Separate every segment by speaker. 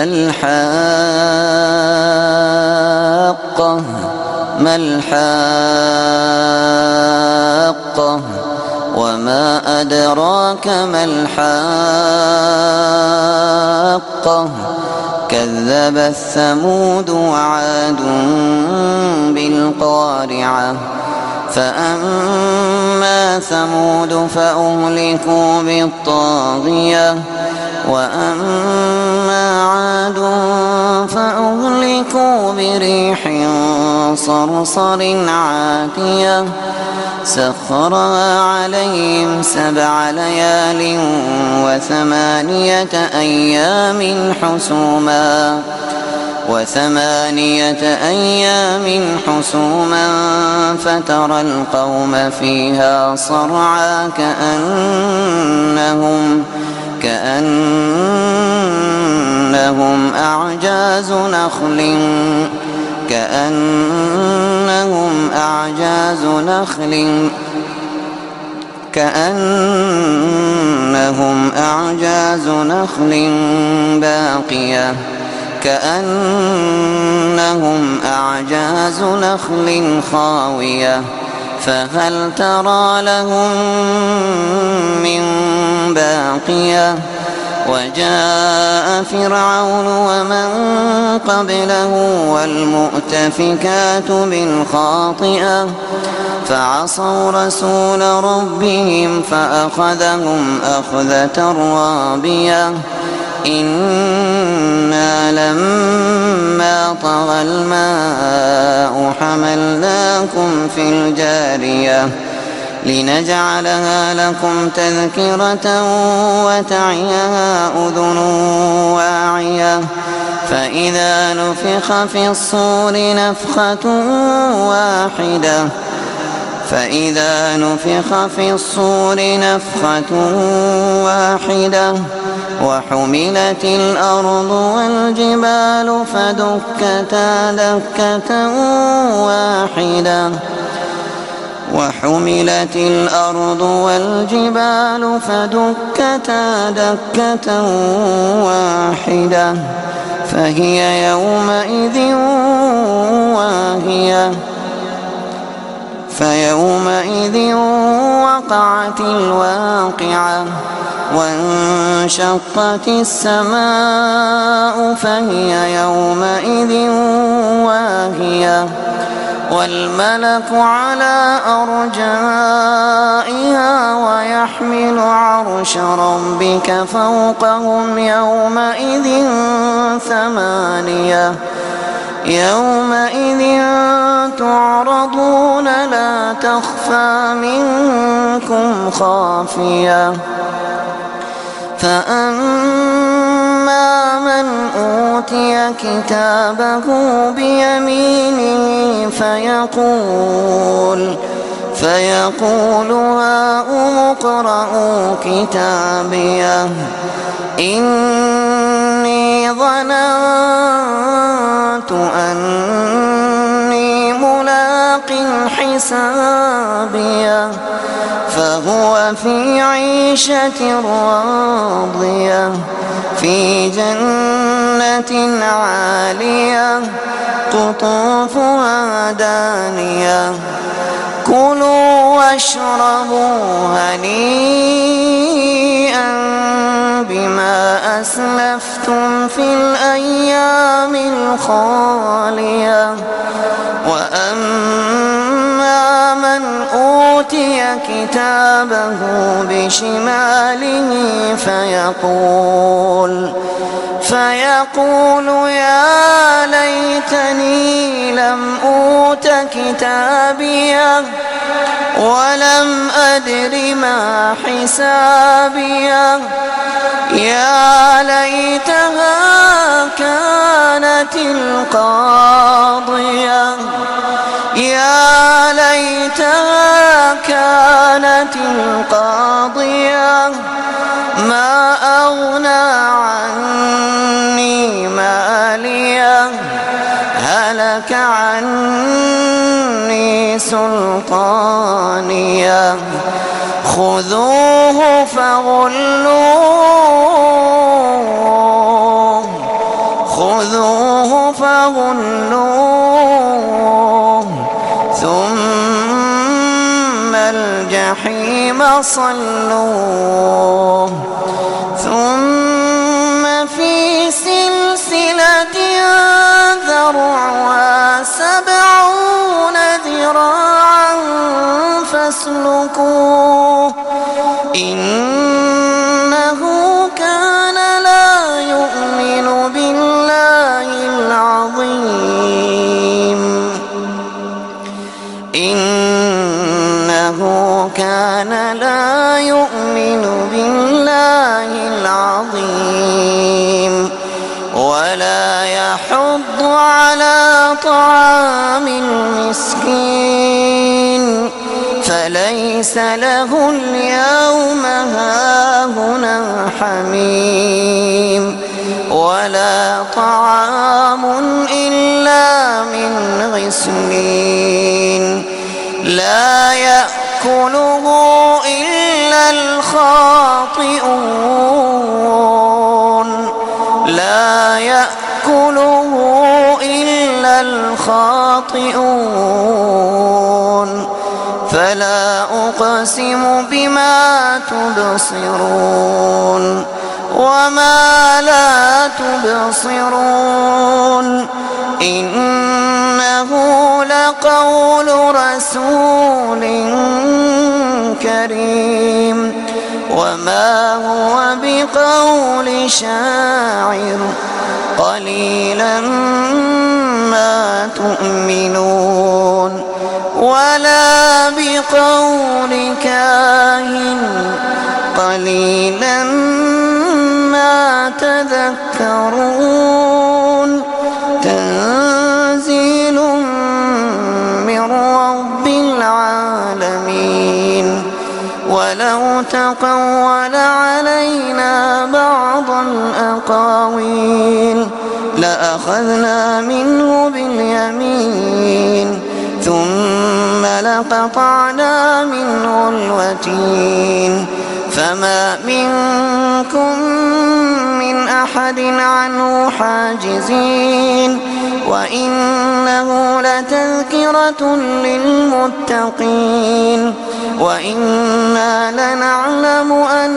Speaker 1: الحاقة ما الحاقة وما أدراك ما الحاقة كذبت ثمود وعاد بالقارعة فأما ثمود فأهلكوا بالطاغية وأما عاد فأهلكوا بريح صرصر عاتية سخرها عليهم 7 ليال و8 أيام حسوما فترى القوم فيها صرعى كأنهم أعجاز نخل باقية كأنهم أعجاز نخل خاوية فهل ترى لهم من باقية وجاء فرعون ومن قبله والمؤتفكات بالخاطئة فعصوا رسول ربهم فأخذهم أخذة رابية إنا لما طغى الماء حملناكم في الجارية لنجعلها لكم تذكرة وتعيها أذن واعية فإذا نفخ في الصور نفخة واحدة وحملت الأرض والجبال فدكتا دكة واحدة فهي يومئذ وقعت الواقعة وانشقت السماء فهي يومئذ واهية والملك على أرجائها ويحمل عرش ربك فوقهم يومئذ 8 يومئذ تعرضون لا تخفى منكم خافية فأما من أوتي كتابه بيمينه فيقول هاؤم اقرءوا كتابيه إني ظننت أني ملاق حسابيه فهو في عيشة راضية في جنة عالية قطوفها دانية كلوا واشربوا هنيئا بما أسلفتم في الأيام الخالية وأما من أوتي كتابه بشماله فيقول يا ليتني لم أوت كتابيه ولم أدر ما حسابيه يا ليتها كانت القاضية ما أغنى عني ماليه هلك عني سلطانيه خذوه فغلوه خذوه فغلوه ثم الجحيم صلوه ثم في سلسلة ذرعها 70 ذراعا فاسلكوه إنه كان لا يؤمن بالله العظيم إنه كان لا يؤمن بالله العظيم ولا يحض على طعام المسكين فليس له اليوم هاهنا حميم ولا طعام إلا من غسلين لا يأكله إلا الخاطئون لا يأكله إلا الخاطئون فلا أقسم بما تبصرون وما لا تبصرون إنه لقول رسول كريم وما هو بقول شاعر قليلا ما تؤمنون ولا بقول كاهن قليلا ما تذكرون تنزيل من رب العالمين ولو تقول علينا بعض الأقاويل لأخذنا منه باليمين ثم لقطعنا منه الوتين فما منكم من أحد عنه حاجزين وإنه لتذكرة للمتقين وإنا لنعلم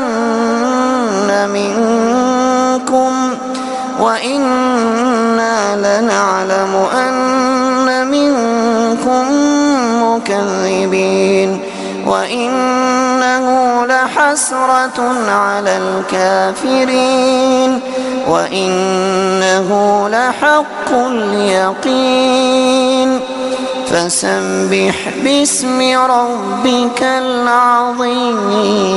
Speaker 1: أن منكم مكذبين وإنه لحسرة على الكافرين وإنه لحق اليقين فسبح باسم ربك العظيم.